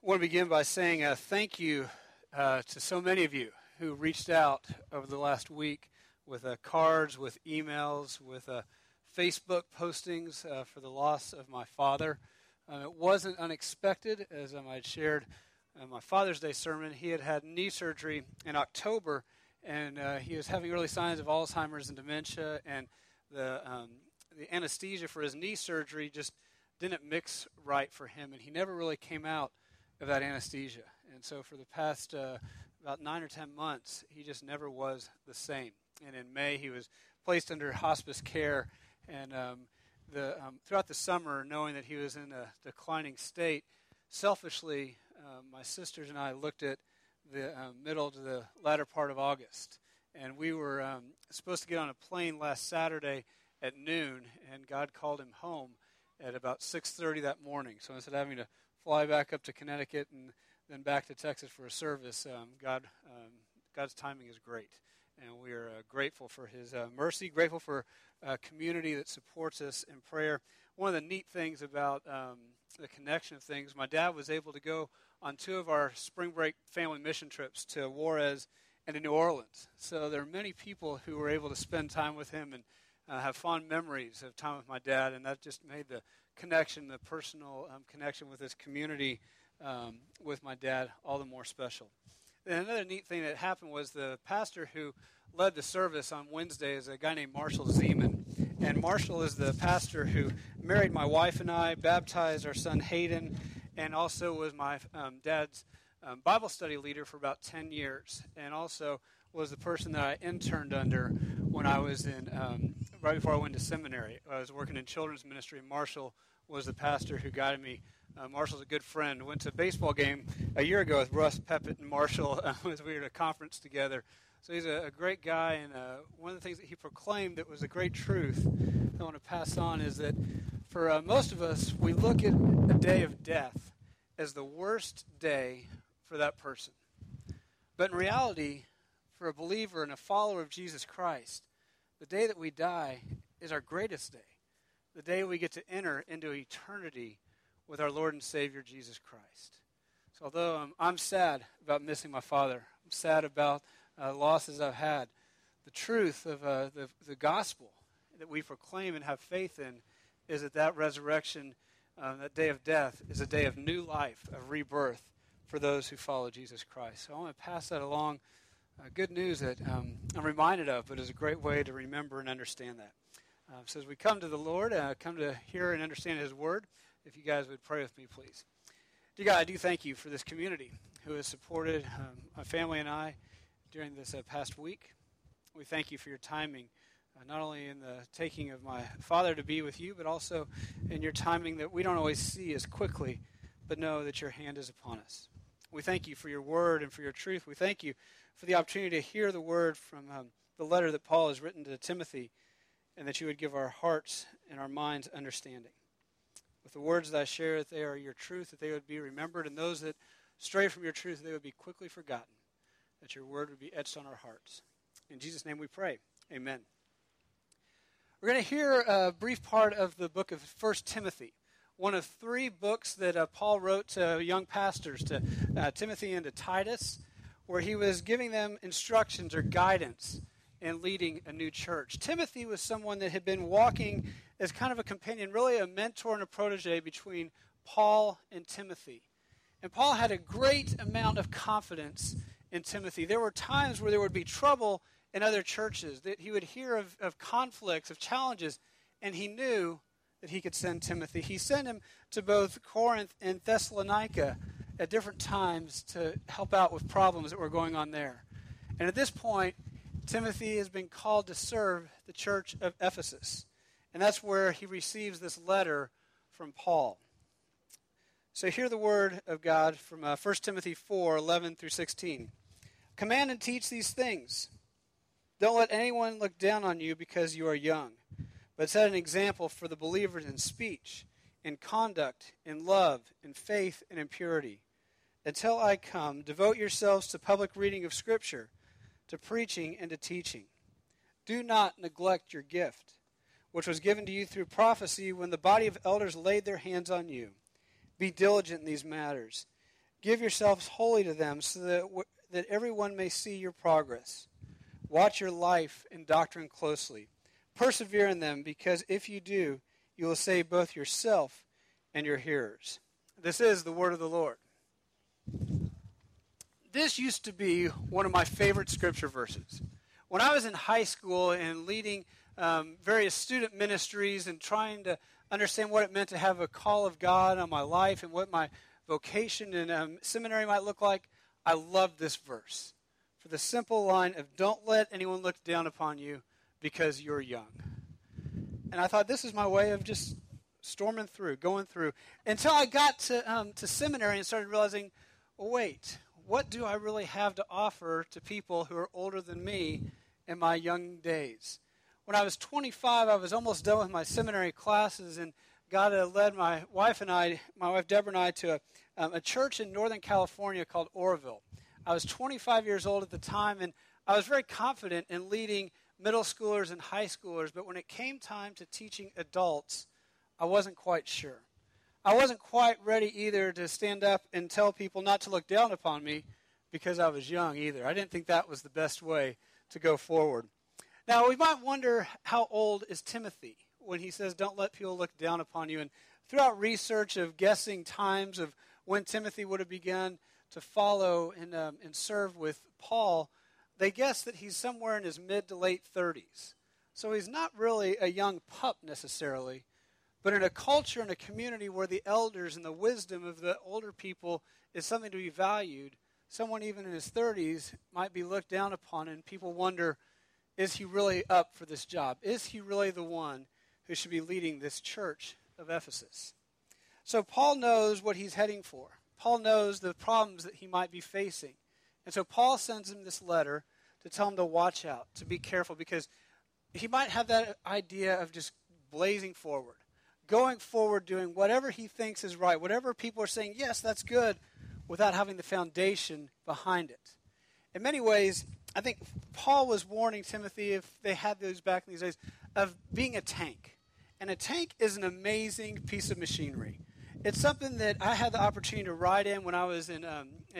want to begin by saying thank you to so many of you who reached out over the last week with cards, with emails, with Facebook postings for the loss of my father. It wasn't unexpected, as I had shared in my Father's Day sermon. He had had knee surgery in October, and he was having early signs of Alzheimer's and dementia, and the anesthesia for his knee surgery just didn't mix right for him, and he never really came out of that anesthesia. And so for the past about 9 or 10 months, he just never was the same. And in May, he was placed under hospice care, and throughout the summer, knowing that he was in a declining state, selfishly, my sisters and I looked at the middle to the latter part of August. And we were supposed to get on a plane last Saturday at noon, and God called him home at about 6:30 that morning. So instead of having to fly back up to Connecticut and then back to Texas for a service, God's timing is great. And we are grateful for his mercy, grateful for a community that supports us in prayer. One of the neat things about the connection of things, my dad was able to go on 2 of our spring break family mission trips to Juarez and to New Orleans. So there are many people who were able to spend time with him and have fond memories of time with my dad, and that just made the connection, the personal connection with this community with my dad all the more special. And another neat thing that happened was the pastor who led the service on Wednesday is a guy named Marshall Zeman. And Marshall is the pastor who married my wife and I, baptized our son Hayden, and also was my dad's Bible study leader for about 10 years, and also was the person that I interned under when I was in, right before I went to seminary. I was working in children's ministry, and Marshall was the pastor who guided me. Marshall's a good friend. Went to a baseball game a year ago with Russ Peppett and Marshall as we were at a conference together. So he's a great guy, and one of the things that he proclaimed that was a great truth I want to pass on is that for most of us, we look at a day of death as the worst day for that person. But in reality, for a believer and a follower of Jesus Christ, the day that we die is our greatest day. The day we get to enter into eternity with our Lord and Savior, Jesus Christ. So although I'm sad about missing my father, I'm sad about losses I've had, the truth of the gospel that we proclaim and have faith in is that resurrection, that day of death, is a day of new life, of rebirth for those who follow Jesus Christ. So I want to pass that along. Good news that I'm reminded of, but is a great way to remember and understand that. So as we come to the Lord, come to hear and understand his word, if you guys would pray with me, please. Dear God, I do thank you for this community who has supported my family and I during this past week. We thank you for your timing, not only in the taking of my father to be with you, but also in your timing that we don't always see as quickly, but know that your hand is upon us. We thank you for your word and for your truth. We thank you for the opportunity to hear the word from the letter that Paul has written to Timothy, and that you would give our hearts and our minds understanding. With the words that I share, that they are your truth, that they would be remembered, and those that stray from your truth, they would be quickly forgotten, that your word would be etched on our hearts. In Jesus' name we pray. Amen. We're going to hear a brief part of the book of 1 Timothy, one of 3 books that Paul wrote to young pastors, to Timothy and to Titus, where he was giving them instructions or guidance in leading a new church. Timothy was someone that had been walking as kind of a companion, really a mentor and a protege between Paul and Timothy. And Paul had a great amount of confidence in Timothy. There were times where there would be trouble in other churches, that he would hear of conflicts, of challenges, and he knew that he could send Timothy. He sent him to both Corinth and Thessalonica at different times to help out with problems that were going on there. And at this point, Timothy has been called to serve the church of Ephesus. And that's where he receives this letter from Paul. So hear the word of God from 1 Timothy 4:11 through 16. Command and teach these things. Don't let anyone look down on you because you are young, but set an example for the believers in speech, in conduct, in love, in faith, and in purity. Until I come, devote yourselves to public reading of Scripture, to preaching and to teaching. Do not neglect your gift, which was given to you through prophecy when the body of elders laid their hands on you. Be diligent in these matters. Give yourselves wholly to them so that everyone may see your progress. Watch your life and doctrine closely. Persevere in them, because if you do, you will save both yourself and your hearers. This is the word of the Lord. This used to be one of my favorite scripture verses. When I was in high school and leading various student ministries and trying to understand what it meant to have a call of God on my life and what my vocation in seminary might look like, I loved this verse for the simple line of, don't let anyone look down upon you because you're young. And I thought, this is my way of just storming through, going through, until I got to seminary and started realizing, well, wait, what do I really have to offer to people who are older than me in my young days? When I was 25, I was almost done with my seminary classes, and God had led my wife Deborah and I, to a church in Northern California called Oroville. I was 25 years old at the time, and I was very confident in leading middle schoolers and high schoolers, but when it came time to teaching adults, I wasn't quite sure. I wasn't quite ready either to stand up and tell people not to look down upon me because I was young either. I didn't think that was the best way to go forward. Now, we might wonder, how old is Timothy when he says, don't let people look down upon you? And throughout research of guessing times of when Timothy would have begun to follow and serve with Paul, they guess that he's somewhere in his mid to late 30s. So he's not really a young pup necessarily, but in a culture and a community where the elders and the wisdom of the older people is something to be valued, someone even in his 30s might be looked down upon, and people wonder, is he really up for this job? Is he really the one who should be leading this church of Ephesus? So Paul knows what he's heading for. Paul knows the problems that he might be facing. And so Paul sends him this letter to tell him to watch out, to be careful, because he might have that idea of just blazing forward, going forward, doing whatever he thinks is right, whatever people are saying, yes, that's good, without having the foundation behind it. In many ways, I think Paul was warning Timothy, if they had those back in these days, of being a tank. And a tank is an amazing piece of machinery. It's something that I had the opportunity to ride in when I was in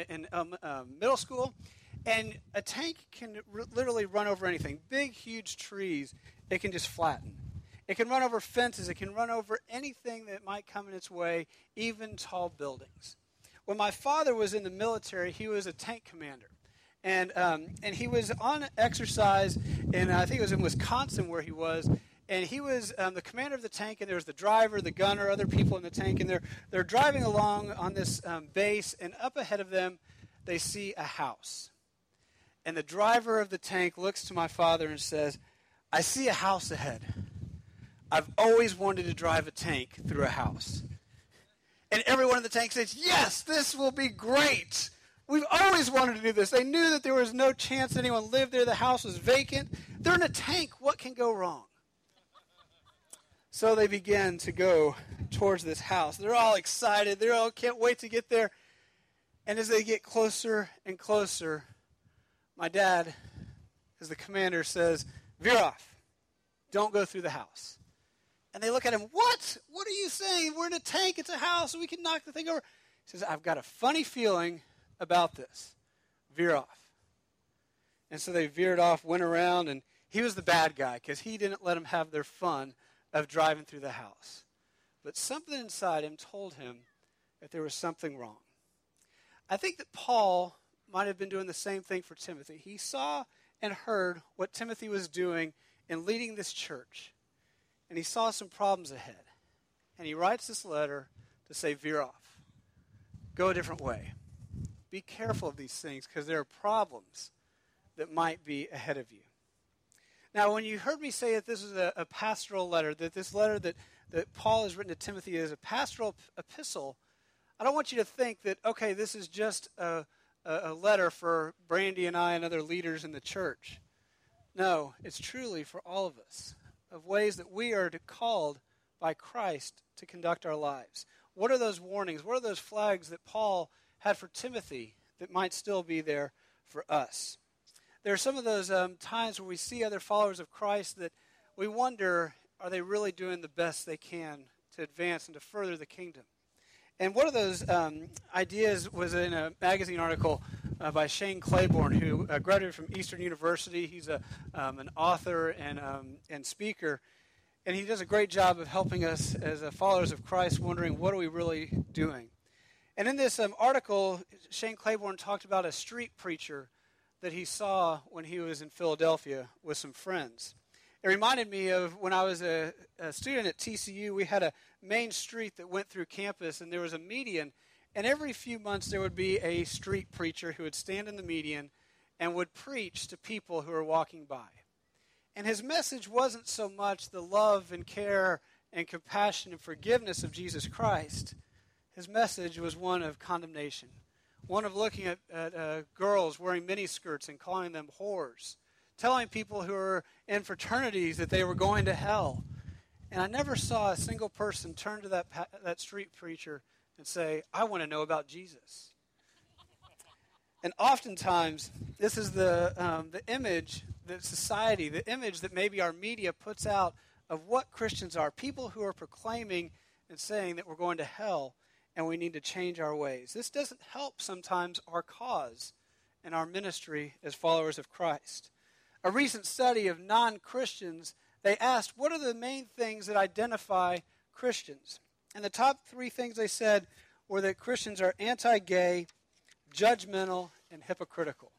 middle school. And a tank can literally run over anything. Big, huge trees, it can just flatten. It can run over fences. It can run over anything that might come in its way, even tall buildings. When my father was in the military, he was a tank commander. And he was on exercise, and I think it was in Wisconsin where he was, and he was the commander of the tank, and there was the driver, the gunner, other people in the tank, and they're driving along on this base, and up ahead of them, they see a house. And the driver of the tank looks to my father and says, I see a house ahead. I've always wanted to drive a tank through a house. And everyone in the tank says, yes, this will be great. We've always wanted to do this. They knew that there was no chance anyone lived there. The house was vacant. They're in a tank. What can go wrong? So they begin to go towards this house. They're all excited. They all can't wait to get there. And as they get closer and closer, my dad, as the commander, says, veer off. Don't go through the house. And they look at him, what? What are you saying? We're in a tank. It's a house. We can knock the thing over. He says, I've got a funny feeling about this. Veer off. And so they veered off, went around, and he was the bad guy because he didn't let them have their fun of driving through the house. But something inside him told him that there was something wrong. I think that Paul might have been doing the same thing for Timothy. He saw and heard what Timothy was doing in leading this church, and he saw some problems ahead. And he writes this letter to say, veer off. Go a different way. Be careful of these things because there are problems that might be ahead of you. Now, when you heard me say that this is a pastoral letter, that this letter that Paul has written to Timothy is a pastoral epistle, I don't want you to think that, okay, this is just a letter for Brandy and I and other leaders in the church. No, it's truly for all of us, of ways that we are called by Christ to conduct our lives. What are those warnings? What are those flags that Paul had for Timothy that might still be there for us? There are some of those times where we see other followers of Christ that we wonder, are they really doing the best they can to advance and to further the kingdom? And one of those ideas was in a magazine article by Shane Claiborne, who graduated from Eastern University. He's an author and speaker, and he does a great job of helping us as followers of Christ, wondering what are we really doing. And in this article, Shane Claiborne talked about a street preacher that he saw when he was in Philadelphia with some friends. It reminded me of when I was a student at TCU. We had a main street that went through campus, and there was a median. And every few months there would be a street preacher who would stand in the median and would preach to people who were walking by. And his message wasn't so much the love and care and compassion and forgiveness of Jesus Christ. His message was one of condemnation, one of looking at girls wearing miniskirts and calling them whores, telling people who were in fraternities that they were going to hell. And I never saw a single person turn to that street preacher and say, I want to know about Jesus. And oftentimes, this is the image that society, the image that maybe our media puts out of what Christians are, people who are proclaiming and saying that we're going to hell and we need to change our ways. This doesn't help sometimes our cause and our ministry as followers of Christ. A recent study of non-Christians, they asked, what are the main things that identify Christians? And the top three things they said were that Christians are anti-gay, judgmental, and hypocritical.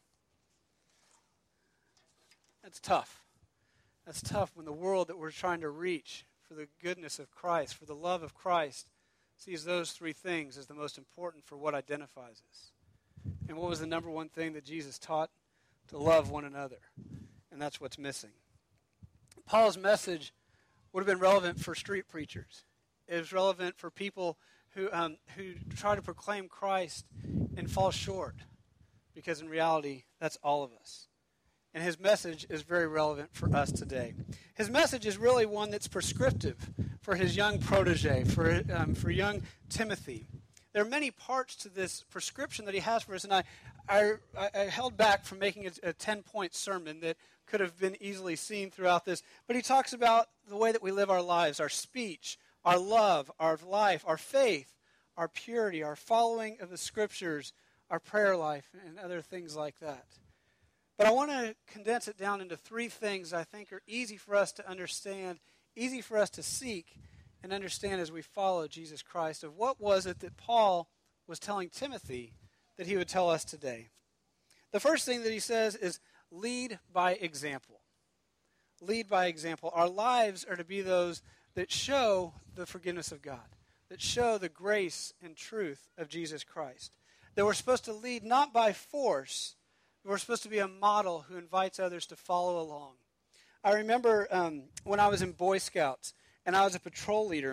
That's tough. That's tough when the world that we're trying to reach for the goodness of Christ, for the love of Christ, sees those three things as the most important for what identifies us. And what was the number one thing that Jesus taught? To love one another. And that's what's missing. Paul's message would have been relevant for street preachers. It was relevant for people who try to proclaim Christ and fall short, because in reality, that's all of us. And his message is very relevant for us today. His message is really one that's prescriptive for his young protege, for young Timothy. There are many parts to this prescription that he has for us, and I held back from making a 10-point sermon that could have been easily seen throughout this. But he talks about the way that we live our lives, our speech, our love, our life, our faith, our purity, our following of the Scriptures, our prayer life, and other things like that. But I want to condense it down into three things I think are easy for us to understand, easy for us to seek and understand as we follow Jesus Christ, of what was it that Paul was telling Timothy that he would tell us today. The first thing that he says is lead by example. Lead by example. Our lives are to be those that show the forgiveness of God, that show the grace and truth of Jesus Christ. That we're supposed to lead not by force, but we're supposed to be a model who invites others to follow along. I remember when I was in Boy Scouts and I was a patrol leader,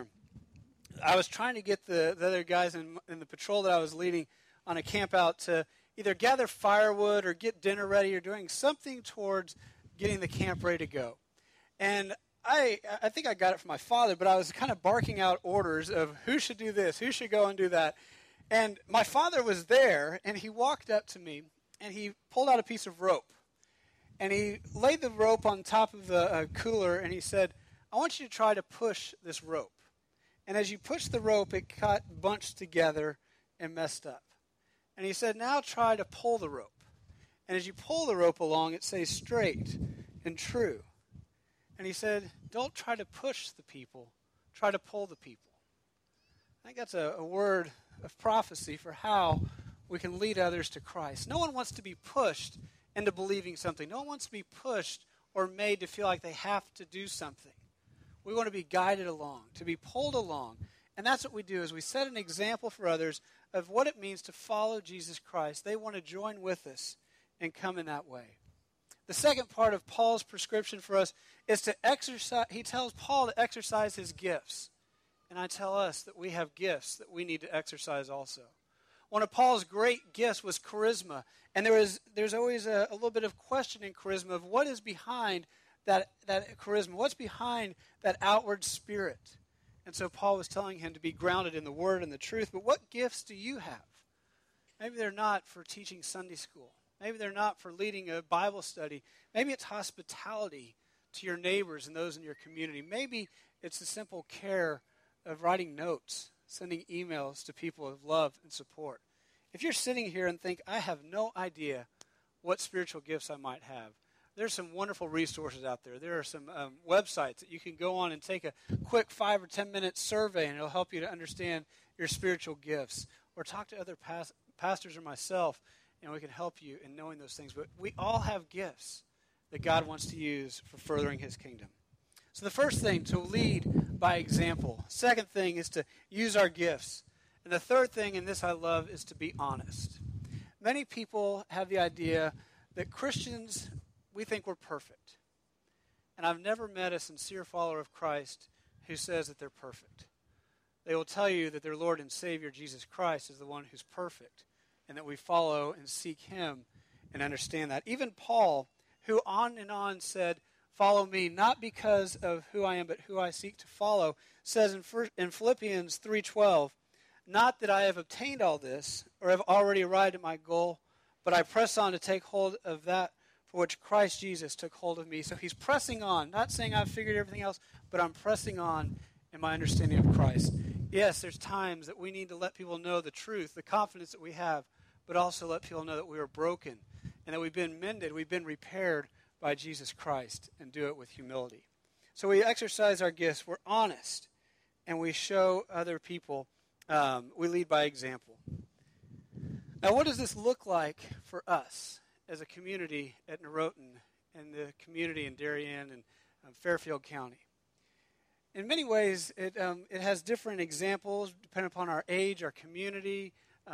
I was trying to get the other guys in the patrol that I was leading on a camp out to either gather firewood or get dinner ready or doing something towards getting the camp ready to go. And I think I got it from my father, but I was kind of barking out orders of who should do this, who should go and do that. And my father was there, and he walked up to me, and he pulled out a piece of rope. And he laid the rope on top of the cooler, and he said, I want you to try to push this rope. And as you push the rope, it got bunched together and messed up. And he said, now try to pull the rope. And as you pull the rope along, it stays straight and true. And he said, don't try to push the people, try to pull the people. I think that's a word of prophecy for how we can lead others to Christ. No one wants to be pushed into believing something. No one wants to be pushed or made to feel like they have to do something. We want to be guided along, to be pulled along. And that's what we do, is we set an example for others of what it means to follow Jesus Christ. They want to join with us and come in that way. The second part of Paul's prescription for us is to exercise. He tells Paul to exercise his gifts. And I tell us that we have gifts that we need to exercise also. One of Paul's great gifts was charisma. And there's always a little bit of question in charisma of what is behind that charisma. What's behind that outward spirit? And so Paul was telling him to be grounded in the Word and the truth. But what gifts do you have? Maybe they're not for teaching Sunday school. Maybe they're not for leading a Bible study. Maybe it's hospitality to your neighbors and those in your community. Maybe it's the simple care of writing notes sending emails to people of love and support. If you're sitting here and think, I have no idea what spiritual gifts I might have, there's some wonderful resources out there. There are some websites that you can go on and take a quick 5 or 10 minute survey, and it'll help you to understand your spiritual gifts. Or talk to other pastors or myself, and we can help you in knowing those things. But we all have gifts that God wants to use for furthering his kingdom. So the first thing, to lead by example. Second thing is to use our gifts. And the third thing, and this I love, is to be honest. Many people have the idea that Christians, we think we're perfect. And I've never met a sincere follower of Christ who says that they're perfect. They will tell you that their Lord and Savior, Jesus Christ, is the one who's perfect, and that we follow and seek him and understand that. Even Paul, who on and on said, follow me, not because of who I am, but who I seek to follow, says in Philippians 3:12, not that I have obtained all this, or have already arrived at my goal, but I press on to take hold of that for which Christ Jesus took hold of me. So he's pressing on, not saying I've figured everything else, but I'm pressing on in my understanding of Christ. Yes, there's times that we need to let people know the truth, the confidence that we have, but also let people know that we are broken and that we've been mended, we've been repaired by Jesus Christ, and do it with humility. So we exercise our gifts, we're honest, and we show other people, we lead by example. Now, what does this look like for us as a community at Noroton and the community in Darien and Fairfield County? In many ways, it has different examples depending upon our age, our community,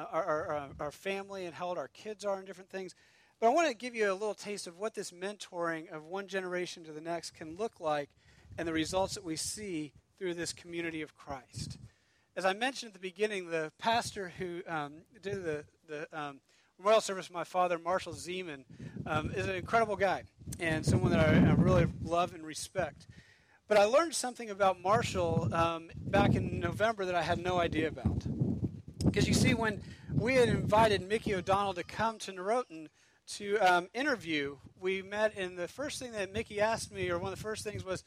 our family, and how old our kids are and different things. But I want to give you a little taste of what this mentoring of one generation to the next can look like and the results that we see through this community of Christ. As I mentioned at the beginning, the pastor who did the memorial service for my father, Marshall Zeman, is an incredible guy and someone that I really love and respect. But I learned something about Marshall back in November that I had no idea about. Because you see, when we had invited Mickey O'Donnell to come to Noroton to interview, we met, and the first thing that Mickey asked me, or one of the first things was,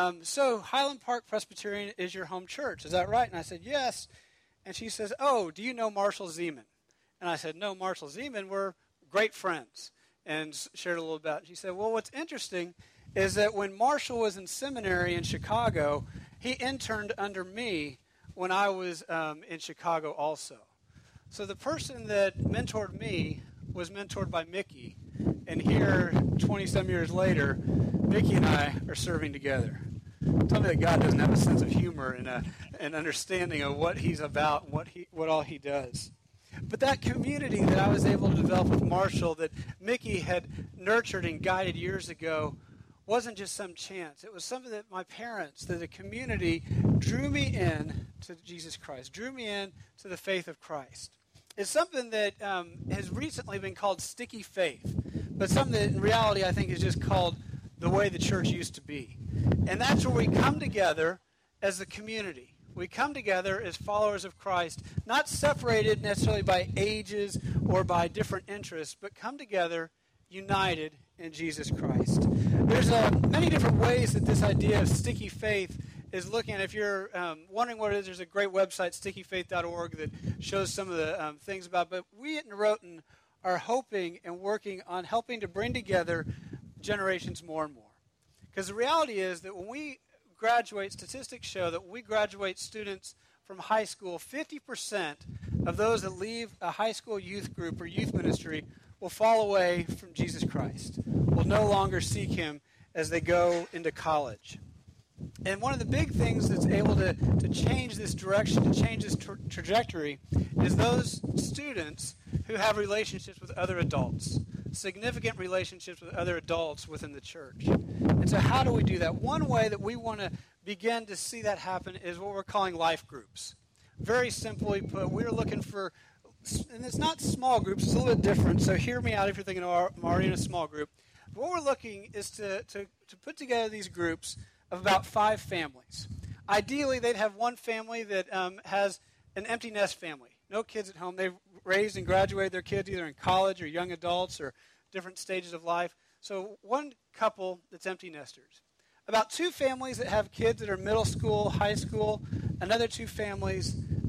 so Highland Park Presbyterian is your home church, is that right? And I said, yes. And she says, oh, do you know Marshall Zeman? And I said, no, Marshall Zeman, we're great friends, and shared a little about it. She said, well, what's interesting is that when Marshall was in seminary in Chicago, he interned under me when I was in Chicago also. So the person that mentored me was mentored by Mickey, and here, 20-some years later, Mickey and I are serving together. Tell me that God doesn't have a sense of humor and an understanding of what he's about and what all he does. But that community that I was able to develop with Marshall, that Mickey had nurtured and guided years ago, wasn't just some chance. It was something that my parents, that the community, drew me in to Jesus Christ, drew me in to the faith of Christ. It's something that has recently been called sticky faith, but something that in reality I think is just called the way the church used to be. And that's where we come together as a community. We come together as followers of Christ, not separated necessarily by ages or by different interests, but come together united in Jesus Christ. There's many different ways that this idea of sticky faith is looking at. If you're wondering what it is, there's a great website, stickyfaith.org, that shows some of the things about it. But we at Noroton are hoping and working on helping to bring together generations more and more. Because the reality is that when we graduate, statistics show that when we graduate students from high school, 50% of those that leave a high school youth group or youth ministry will fall away from Jesus Christ, will no longer seek him as they go into college. And one of the big things that's able to change this direction, to change this trajectory, is those students who have relationships with other adults, significant relationships with other adults within the church. And so how do we do that? One way that we want to begin to see that happen is what we're calling life groups. Very simply put, we're looking for, and it's not small groups, it's a little bit different, so hear me out if you're thinking, oh, I'm already in a small group. But what we're looking is to put together these groups of about 5 families. Ideally, they'd have one family that has an empty nest family, no kids at home. They've raised and graduated their kids either in college or young adults or different stages of life. So one couple that's empty nesters. About 2 families that have kids that are middle school, high school, another 2 families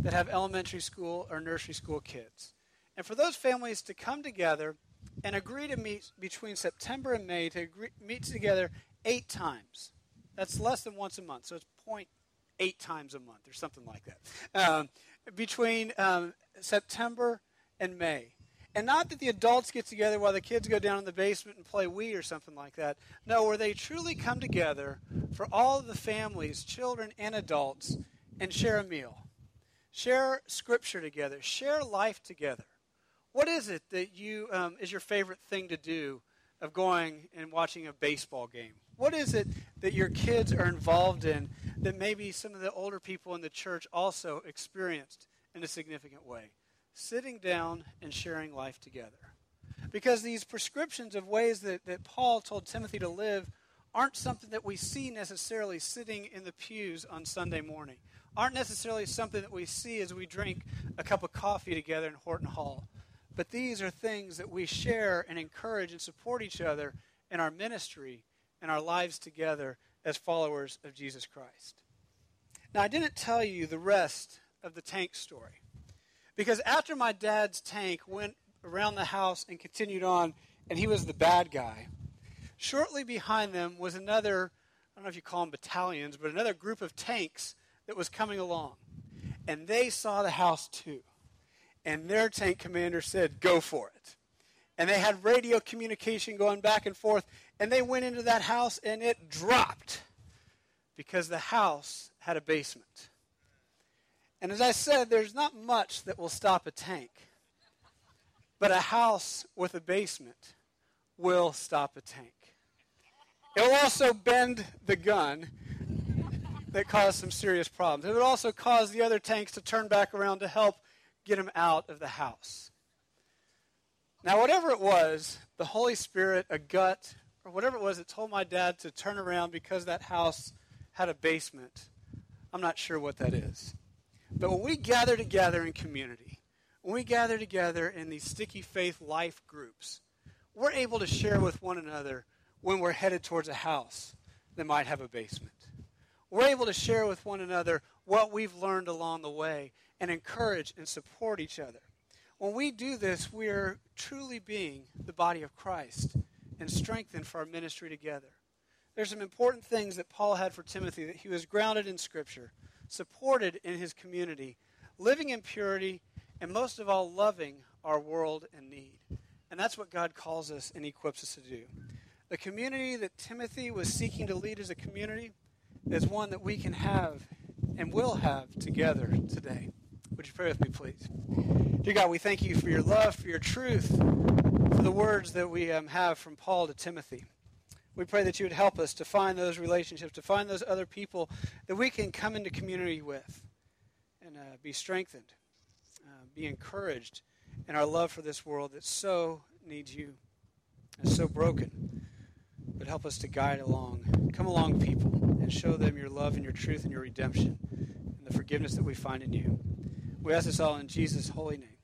that have elementary school or nursery school kids. And for those families to come together and agree to meet between September and May to meet together 8 times. That's less than once a month, so it's 0.8 times a month or something like that. Between September and May. And not that the adults get together while the kids go down in the basement and play Wii or something like that. No, where they truly come together for all of the families, children and adults, and share a meal. Share scripture together. Share life together. What is it that is your favorite thing to do of going and watching a baseball game? What is it that your kids are involved in that maybe some of the older people in the church also experienced in a significant way? Sitting down and sharing life together. Because these prescriptions of ways that Paul told Timothy to live aren't something that we see necessarily sitting in the pews on Sunday morning. Aren't necessarily something that we see as we drink a cup of coffee together in Horton Hall. But these are things that we share and encourage and support each other in our ministry and our lives together as followers of Jesus Christ. Now, I didn't tell you the rest of the tank story. Because after my dad's tank went around the house and continued on, and he was the bad guy, shortly behind them was another, I don't know if you call them battalions, but another group of tanks that was coming along. And they saw the house too. And their tank commander said, go for it. And they had radio communication going back and forth, and they went into that house, and it dropped because the house had a basement. And as I said, there's not much that will stop a tank. But a house with a basement will stop a tank. It will also bend the gun that caused some serious problems. It would also cause the other tanks to turn back around to help get them out of the house. Now, whatever it was, the Holy Spirit, a gut, or whatever it was that told my dad to turn around because that house had a basement, I'm not sure what that is. But when we gather together in community, when we gather together in these sticky faith life groups, we're able to share with one another when we're headed towards a house that might have a basement. We're able to share with one another what we've learned along the way and encourage and support each other. When we do this, we are truly being the body of Christ and strengthened for our ministry together. There's some important things that Paul had for Timothy, that he was grounded in Scripture, supported in his community, living in purity, and most of all, loving our world in need. And that's what God calls us and equips us to do. The community that Timothy was seeking to lead as a community is one that we can have and will have together today. Would you pray with me, please? Dear God, we thank you for your love, for your truth, for the words that we have from Paul to Timothy. We pray that you would help us to find those relationships, to find those other people that we can come into community with and be strengthened, be encouraged in our love for this world that so needs you, is so broken. But help us to guide along, come along people, and show them your love and your truth and your redemption and the forgiveness that we find in you. We ask this all in Jesus' holy name.